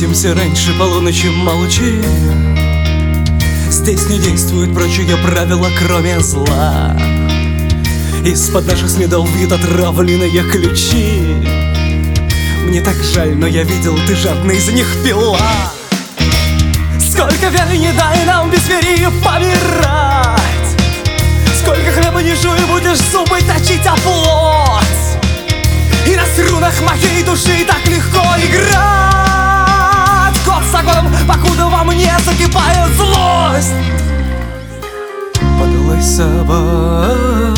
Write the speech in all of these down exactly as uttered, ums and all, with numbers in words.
Встретимся раньше полуночи, молчи. Здесь не действуют прочие правила, кроме зла. Из-под наших следов вид отравленные ключи. Мне так жаль, но я видел, ты жадно из них пила. Сколько веры не дай нам без веры помирать. Сколько хлеба не жуй, будешь зубы точить о плоть. И на струнах моей души так легко играть. Год за годом, покуда во мне закипает злость. Подалась собак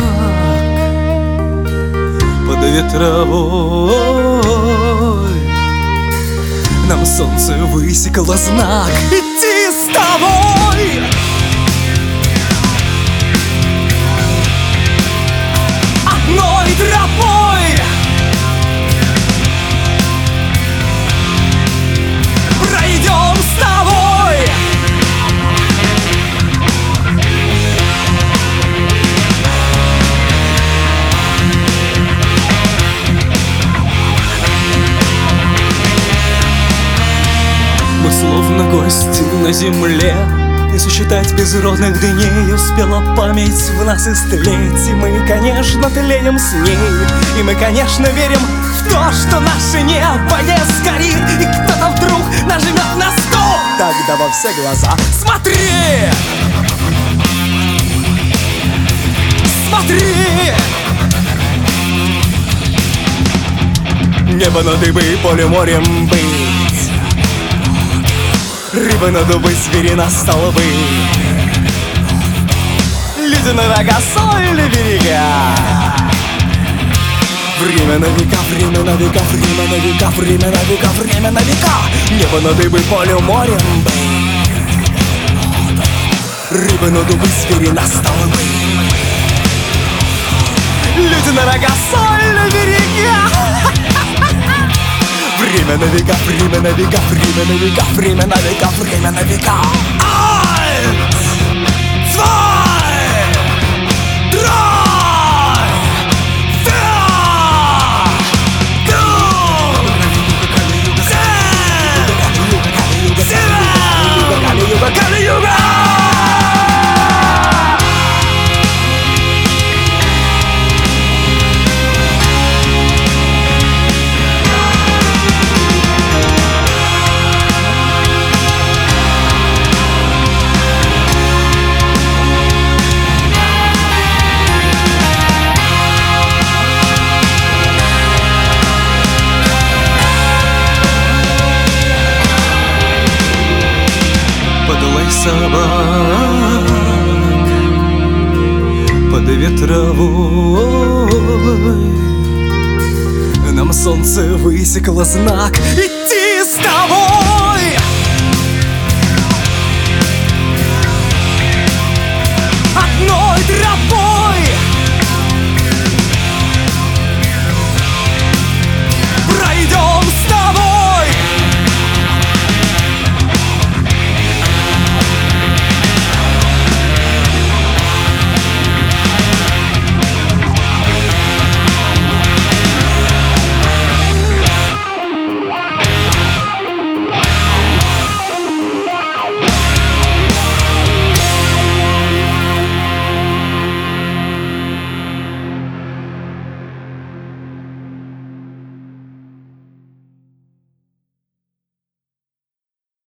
под ветровой. Нам солнце высекало знак идти с тобой. Одной тропой пройдем с тобой. Мы словно гости на земле. Не сосчитать безродных дней успела память в нас истлеть. И мы, конечно, тлеем с ней. И мы, конечно, верим в то, что наше небо не сгорит. И кто-то вдруг нажмет на стол. Тогда во все глаза смотри! Смотри! Небо над дыбой, поле морем быть. Рыба на дубы, звери на столбы. Люди на рога, соль на берега. Время на века, время на века, время на века, время на века, время на века. Небо на дыбы, поле морем быть. Рыба на дубы, звери на столбы. Люди на рога, соль на берега. Время на века, время на века, время на века, время на века, время на века. Eins, zwei, drei, vier, fünf, sechs, sieben. Подалась собак под ветровой. Нам солнце высекло знак идти с тобой.